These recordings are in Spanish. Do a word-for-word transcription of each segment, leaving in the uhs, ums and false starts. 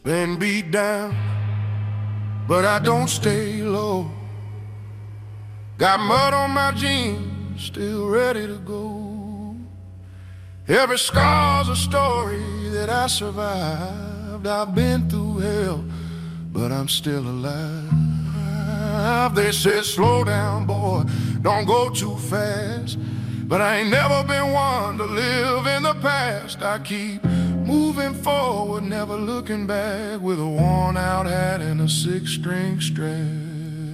Been beat down, but I don't stay low. Got mud on my jeans, still ready to go. Every scar's a story that I survived. I've been through hell, but I'm still alive. They said slow down, boy, don't go too fast. But I ain't never been one to live in the past. I keep moving forward, never looking back, with a worn out hat and a six-string strap.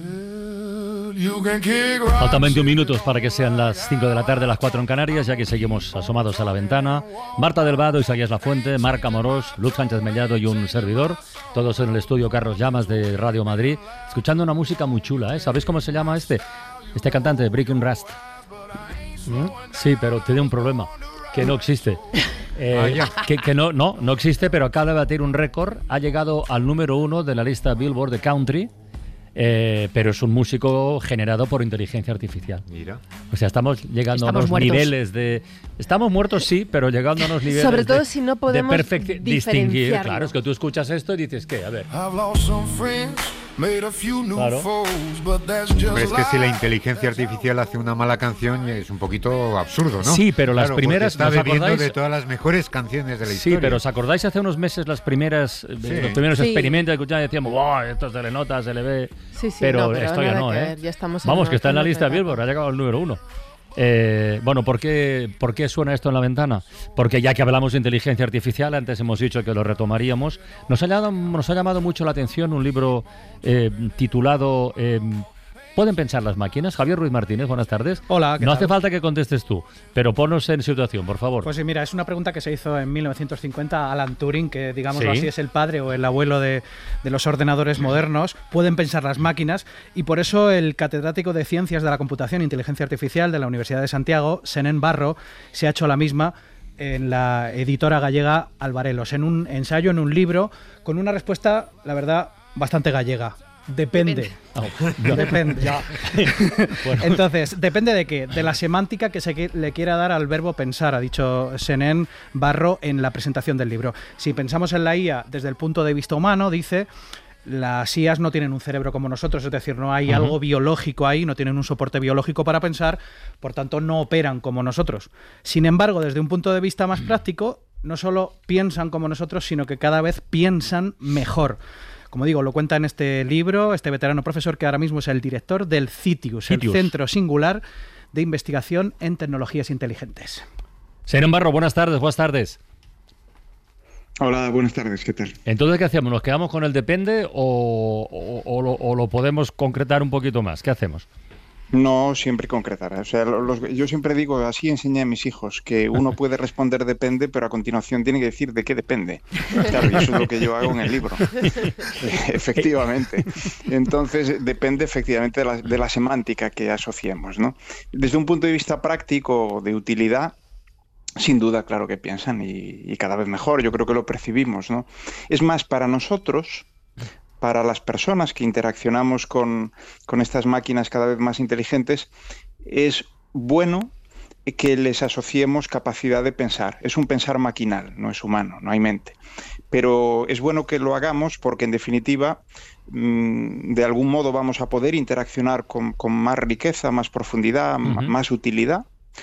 Faltan veintiún minutos para que sean las cinco de la tarde, las cuatro en Canarias, ya que seguimos asomados a la ventana. Marta del Vado, Isaías Lafuente, Marc Amorós, Luz Sánchez Mellado y un servidor, todos en el estudio Carlos Llamas de Radio Madrid, escuchando una música muy chula, ¿eh? ¿Sabéis cómo se llama este? Este cantante, Breaking Rust. ¿Mm? Sí, pero tiene un problema, que no existe. Eh, ah, que, que no, no, no existe, pero acaba de batir un récord. Ha llegado al número uno de la lista Billboard de Country. Eh, pero es un músico generado por inteligencia artificial. Mira. O sea, estamos llegando estamos a unos muertos. niveles de... Estamos muertos, sí, pero llegando a unos niveles Sobre todo de, si no podemos de perfect... distinguir. Claro, es que tú escuchas esto y dices, ¿qué? A ver. Claro. Hombre, es que si la inteligencia artificial hace una mala canción es un poquito absurdo, ¿no? Sí, pero las claro, primeras... Está bebiendo acordáis? de todas las mejores canciones de la historia. Sí, pero ¿os acordáis hace unos meses las primeras, sí. los primeros sí. experimentos que escuchábamos y decíamos, wow, esto se le nota, se le ve... Sí, sí, pero, no, pero esto ya no, ¿eh? Ya estamos Vamos, en que está en la lista de Billboard, ha llegado al número uno. Eh, bueno, ¿por qué, ¿por qué suena esto en la ventana? Porque ya que hablamos de inteligencia artificial, antes hemos dicho que lo retomaríamos, nos ha llamado, nos ha llamado mucho la atención un libro eh, titulado... Eh, ¿Pueden pensar las máquinas? Javier Ruiz Martínez, buenas tardes. Hola, ¿qué No tal? hace falta que contestes tú, pero ponnos en situación, por favor. Pues sí, mira, es una pregunta que se hizo en mil novecientos cincuenta a Alan Turing, que digámoslo ¿Sí? así es el padre o el abuelo de, de los ordenadores modernos. Pueden pensar las máquinas, y por eso el catedrático de Ciencias de la Computación e Inteligencia Artificial de la Universidad de Santiago, Senén Barro, se ha hecho la misma en la editora gallega Albarelos, en un ensayo, en un libro, con una respuesta, la verdad, bastante gallega. Depende. Depende. Oh, depende. Ya. Bueno. Entonces, ¿depende de qué? De la semántica que se que le quiera dar al verbo pensar, ha dicho Senén Barro en la presentación del libro. Si pensamos en la I A desde el punto de vista humano, dice, las I As no tienen un cerebro como nosotros, es decir, no hay uh-huh. algo biológico ahí, no tienen un soporte biológico para pensar, por tanto no operan como nosotros. Sin embargo, desde un punto de vista más práctico, no solo piensan como nosotros, sino que cada vez piensan mejor. Como digo, lo cuenta en este libro este veterano profesor que ahora mismo es el director del CITIUS, CITIUS. el Centro Singular de Investigación en Tecnologías Inteligentes. Senén Barro, buenas tardes, buenas tardes. Hola, buenas tardes, ¿qué tal? Entonces, ¿qué hacemos? ¿Nos quedamos con el depende o, o, o, lo, o lo podemos concretar un poquito más? ¿Qué hacemos? No, siempre concretar. O sea, los, yo siempre digo, así enseñé a mis hijos, que uno puede responder depende, pero a continuación tiene que decir de qué depende. Claro, y eso es lo que yo hago en el libro. Efectivamente. Entonces, depende efectivamente de la, de la semántica que asociemos, ¿no? Desde un punto de vista práctico, de utilidad, sin duda, claro que piensan y, y cada vez mejor. Yo creo que lo percibimos, ¿no? Es más, para nosotros... para las personas que interaccionamos con, con estas máquinas cada vez más inteligentes, es bueno que les asociemos capacidad de pensar. Es un pensar maquinal, no es humano, no hay mente. Pero es bueno que lo hagamos porque, en definitiva, mmm, de algún modo vamos a poder interaccionar con, con más riqueza, más profundidad, uh-huh. m- más utilidad.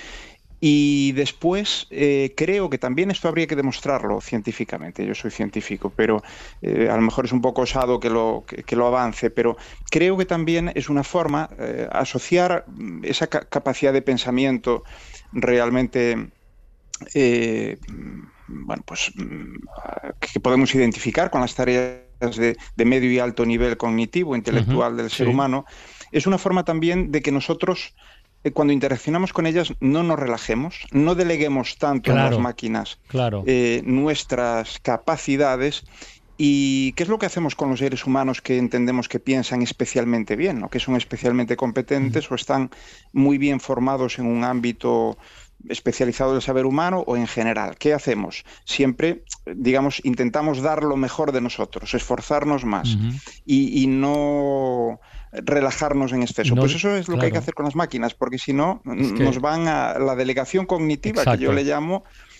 Y después eh, creo que también esto habría que demostrarlo científicamente. Yo soy científico, pero eh, a lo mejor es un poco osado que lo, que, que lo avance, pero creo que también es una forma eh, asociar esa ca- capacidad de pensamiento realmente eh, bueno, pues, que podemos identificar con las tareas de, de medio y alto nivel cognitivo, intelectual uh-huh, del ser sí. humano. Es una forma también de que nosotros, cuando interaccionamos con ellas, no nos relajemos, no deleguemos tanto claro, en las máquinas claro. eh, nuestras capacidades. ¿Y qué es lo que hacemos con los seres humanos que entendemos que piensan especialmente bien, ¿no? Que son especialmente competentes mm. o están muy bien formados en un ámbito especializado del saber humano o en general? ¿Qué hacemos? Siempre, digamos, intentamos dar lo mejor de nosotros, esforzarnos más mm-hmm. y, y no relajarnos en exceso. No, pues eso es lo claro. que hay que hacer con las máquinas, porque si no, es que... nos van a la delegación cognitiva, Exacto. que yo le llamo,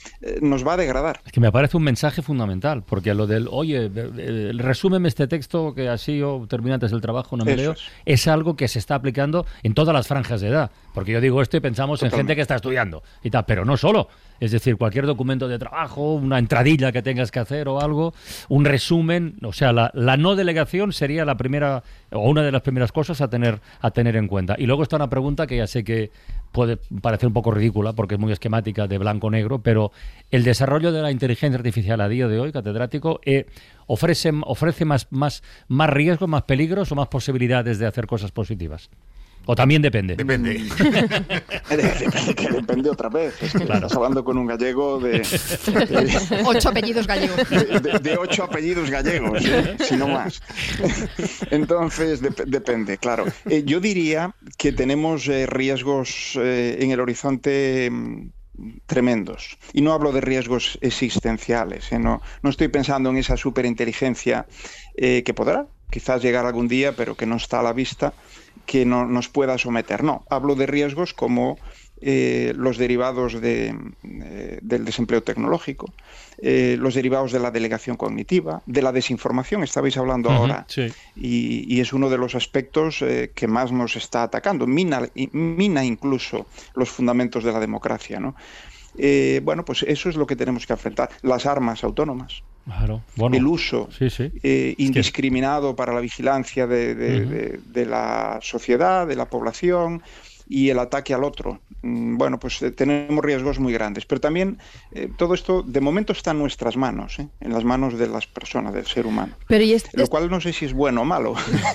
eh, nos va a degradar. Es que me parece un mensaje fundamental, porque lo del, oye, eh, resúmeme este texto que así yo termino antes del trabajo, no me Eso leo, es. es algo que se está aplicando en todas las franjas de edad. Porque yo digo esto y pensamos Totalmente. en gente que está estudiando y tal, pero no solo. Es decir, cualquier documento de trabajo, una entradilla que tengas que hacer o algo, un resumen, o sea, la, la no delegación sería la primera o una de las primeras cosas a tener a tener en cuenta. Y luego está una pregunta que ya sé que puede parecer un poco ridícula porque es muy esquemática de blanco-negro, pero el desarrollo de la inteligencia artificial a día de hoy, catedrático, eh, ofrece, ofrece más, más, más riesgos, más peligros o más posibilidades de hacer cosas positivas. ¿O también depende? Depende. Depende, que depende otra vez. Es que Claro. estás hablando con un gallego de, de, Ocho apellidos gallegos. de- de- de ocho apellidos gallegos, ¿eh? Si no más. Entonces, dep- depende, claro. Eh, yo diría que tenemos eh, riesgos eh, en el horizonte mm, tremendos. Y no hablo de riesgos existenciales, ¿eh? No, no estoy pensando en esa superinteligencia eh, que podrá quizás llegar algún día, pero que no está a la vista, que no, nos pueda someter. No, hablo de riesgos como eh, los derivados de, eh, del desempleo tecnológico, eh, los derivados de la delegación cognitiva, de la desinformación, estabais hablando Ujú, ahora, sí. y, y es uno de los aspectos eh, que más nos está atacando, mina, mina incluso los fundamentos de la democracia, ¿no? Eh, bueno, pues eso es lo que tenemos que enfrentar. Las armas autónomas, Claro. Bueno, el uso sí, sí. eh, que- indiscriminado para la vigilancia de, de- Ujú. de- de la sociedad, de la población, y el ataque al otro. Mm, Bueno, pues eh, tenemos riesgos muy grandes, pero también eh, todo esto de momento está en nuestras manos, ¿eh? En las manos de las personas, del ser humano. Pero y est- Lo cual no sé si es bueno o malo.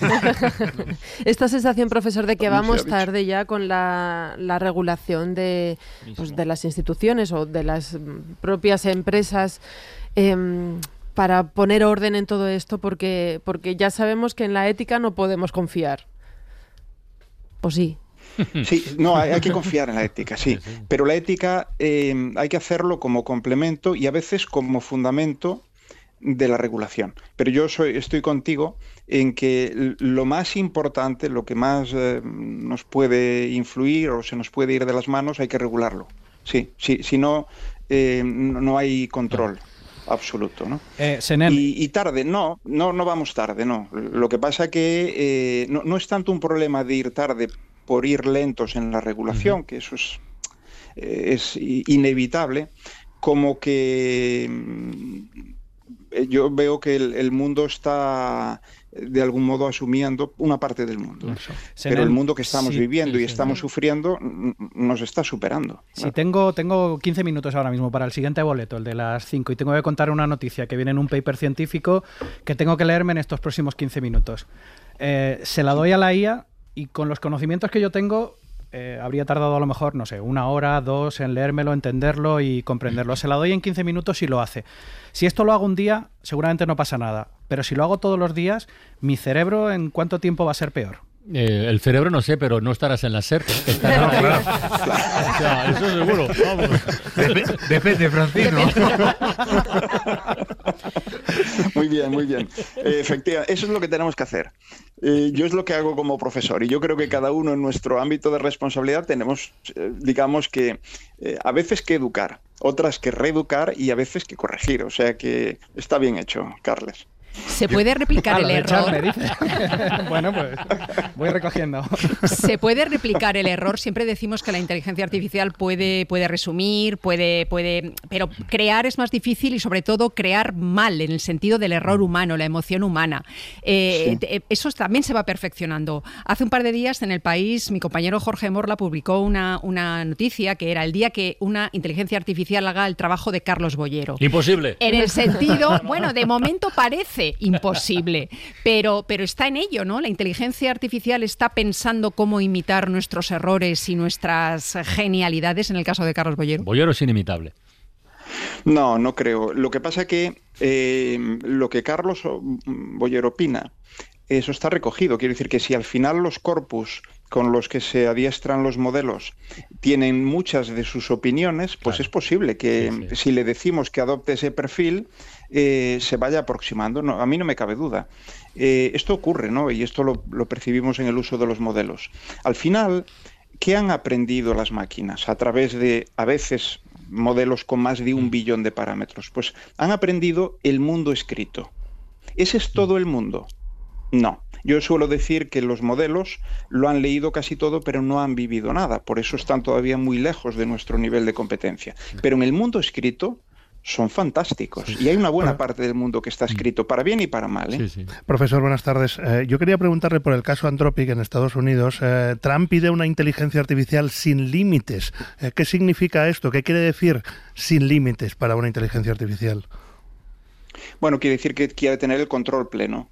esta sensación, profesor, de que También se ha vamos dicho. tarde ya con la, la regulación de, pues, de las instituciones o de las mm, propias empresas em, para poner orden en todo esto, porque, porque ya sabemos que en la ética no podemos confiar. Pues sí. Sí, no, hay, hay que confiar en la ética, sí. Pero la ética eh, hay que hacerlo como complemento y a veces como fundamento de la regulación. Pero yo soy, estoy contigo en que l- lo más importante, lo que más eh, nos puede influir o se nos puede ir de las manos, hay que regularlo. Sí, sí, si no, eh, no no hay control absoluto, ¿no? Eh, Senén, Y, y tarde, no, no, no vamos tarde, no. Lo que pasa que eh, no, no es tanto un problema de ir tarde por ir lentos en la regulación, que eso es, eh, es i- inevitable, como que mm, eh, yo veo que el, el mundo está eh, de algún modo asumiendo una parte del mundo. ¿no? Senén, Pero el mundo que estamos sí, viviendo sí, y sí. estamos sufriendo mm, nos está superando. Si tengo, tengo quince minutos ahora mismo para el siguiente boleto, el de las cinco, y tengo que contar una noticia que viene en un paper científico que tengo que leerme en estos próximos quince minutos. Eh, se la doy a la I A y con los conocimientos que yo tengo eh, habría tardado a lo mejor, no sé, una hora, dos en leérmelo, entenderlo y comprenderlo. Se la doy en quince minutos y lo hace. Si esto lo hago un día, seguramente no pasa nada. Pero si lo hago todos los días, mi cerebro, ¿en cuánto tiempo va a ser peor? Eh, el cerebro no sé, pero no estarás en la SER. Estarás ahí. O sea, eso seguro. Vamos. Dep- depende, Francino. Muy bien, muy bien. Eh, efectivamente, eso es lo que tenemos que hacer. Eh, yo es lo que hago como profesor y yo creo que cada uno en nuestro ámbito de responsabilidad tenemos, eh, digamos que eh, a veces que educar, otras que reeducar y a veces que corregir. O sea que está bien hecho, Carles. ¿Se puede replicar Ah, el lo de error? echarme, dice. Bueno, pues voy recogiendo. ¿Se puede replicar el error? Siempre decimos que la inteligencia artificial puede, puede resumir, puede, puede, pero crear es más difícil y sobre todo crear mal, en el sentido del error humano, la emoción humana. Eh, Sí. te- Eso también se va perfeccionando. Hace un par de días en El País, mi compañero Jorge Morla publicó una, una noticia que era el día que una inteligencia artificial haga el trabajo de Carlos Bollero. Imposible. En el sentido, bueno, de momento parece imposible, pero, pero está en ello, ¿no? La inteligencia artificial está pensando cómo imitar nuestros errores y nuestras genialidades, en el caso de Carlos Bollero. Bollero es inimitable. No, no creo. Lo que pasa que eh, lo que Carlos Bollero opina, eso está recogido. Quiero decir que si al final los corpus con los que se adiestran los modelos tienen muchas de sus opiniones, pues Claro. es posible que Sí, sí. si le decimos que adopte ese perfil, eh, se vaya aproximando. No, a mí no me cabe duda. Eh, esto ocurre, ¿no? Y esto lo, lo percibimos en el uso de los modelos. Al final, ¿qué han aprendido las máquinas? A través de, a veces, modelos con más de un billón de parámetros. Pues han aprendido el mundo escrito. ¿Ese es todo el mundo? No. Yo suelo decir que los modelos lo han leído casi todo, pero no han vivido nada. Por eso están todavía muy lejos de nuestro nivel de competencia. Pero en el mundo escrito son fantásticos. Sí. Y hay una buena parte del mundo que está escrito, para bien y para mal, ¿eh? Sí, sí. Profesor, buenas tardes. Eh, yo quería preguntarle por el caso Anthropic en Estados Unidos. Eh, Trump pide una inteligencia artificial sin límites. Eh, ¿Qué significa esto? ¿Qué quiere decir sin límites para una inteligencia artificial? Bueno, quiere decir que quiere tener el control pleno.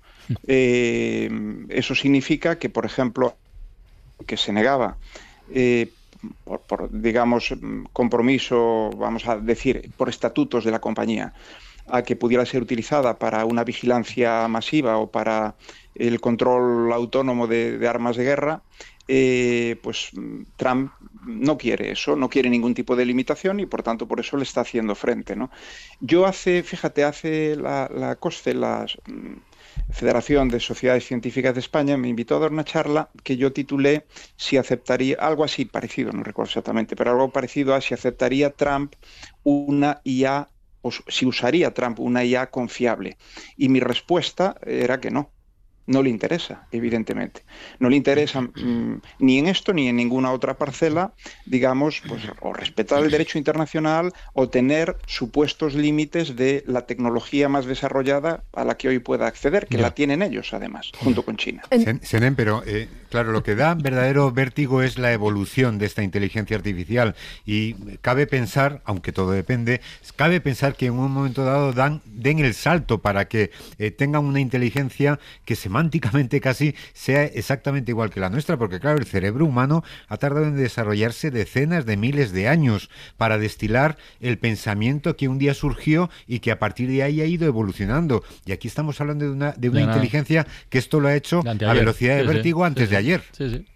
Eh, eso significa que, por ejemplo, que se negaba eh, por, por, digamos, compromiso, vamos a decir, por estatutos de la compañía, a que pudiera ser utilizada para una vigilancia masiva o para el control autónomo de, de armas de guerra, eh, pues Trump no quiere eso, no quiere ningún tipo de limitación y por tanto por eso le está haciendo frente, ¿no? Yo hace, fíjate, hace la, la COSCE, la Federación de Sociedades Científicas de España, me invitó a dar una charla que yo titulé si aceptaría, algo así parecido, no recuerdo exactamente, pero algo parecido a si aceptaría Trump una I A, o si usaría Trump una I A confiable. Y mi respuesta era que no. No le interesa, evidentemente. No le interesa mmm, ni en esto ni en ninguna otra parcela, digamos, pues, o respetar el derecho internacional o tener supuestos límites de la tecnología más desarrollada a la que hoy pueda acceder, que yeah. la tienen ellos, además, junto con China. Senen, pero eh, claro, lo que da verdadero vértigo es la evolución de esta inteligencia artificial y cabe pensar, aunque todo depende, cabe pensar que en un momento dado dan, den el salto para que eh, tengan una inteligencia que se semánticamente casi sea exactamente igual que la nuestra, porque claro, el cerebro humano ha tardado en desarrollarse decenas de miles de años para destilar el pensamiento que un día surgió y que a partir de ahí ha ido evolucionando. Y aquí estamos hablando de una, de una de inteligencia que esto lo ha hecho a velocidad de sí, vértigo sí, antes sí, de ayer. Sí, sí.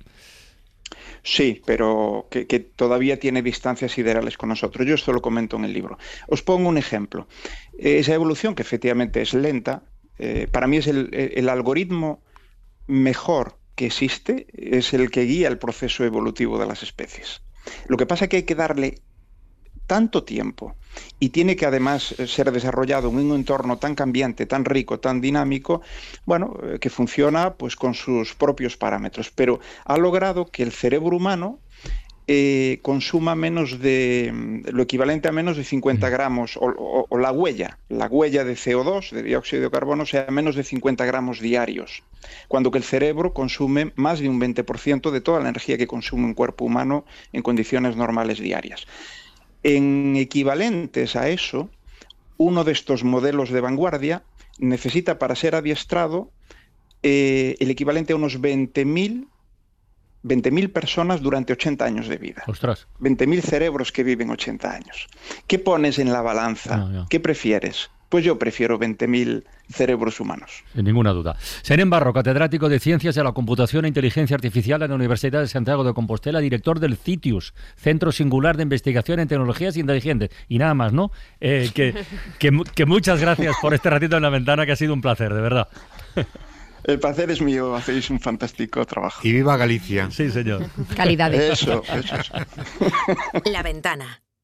Sí, pero que, que todavía tiene distancias siderales con nosotros. Yo esto lo comento en el libro. Os pongo un ejemplo. Esa evolución, que efectivamente es lenta, Eh, para mí es el, el algoritmo mejor que existe, es el que guía el proceso evolutivo de las especies. Lo que pasa es que hay que darle tanto tiempo y tiene que además ser desarrollado en un entorno tan cambiante, tan rico, tan dinámico, bueno, eh, que funciona pues con sus propios parámetros, pero ha logrado que el cerebro humano Eh, consuma menos de lo equivalente a menos de cincuenta gramos o, o, o la huella, la huella de C O dos, de dióxido de carbono, sea menos de cincuenta gramos diarios, cuando que el cerebro consume más de un veinte por ciento de toda la energía que consume un cuerpo humano en condiciones normales diarias. En equivalentes a eso, uno de estos modelos de vanguardia necesita para ser adiestrado eh, el equivalente a unos veinte mil personas durante ochenta años de vida. Ostras. veinte mil cerebros que viven ochenta años. ¿Qué pones en la balanza? No, no. ¿Qué prefieres? Pues yo prefiero veinte mil cerebros humanos. Sin ninguna duda. Senen Barro, catedrático de Ciencias de la Computación e Inteligencia Artificial en la Universidad de Santiago de Compostela, director del CITIUS, Centro Singular de Investigación en Tecnologías Inteligentes. Y nada más, ¿no? Eh, que, que, que muchas gracias por este ratito en la ventana, que ha sido un placer, de verdad. El placer es mío, hacéis un fantástico trabajo. Y viva Galicia. Sí, señor. Calidad. Eso, eso, eso. La Ventana.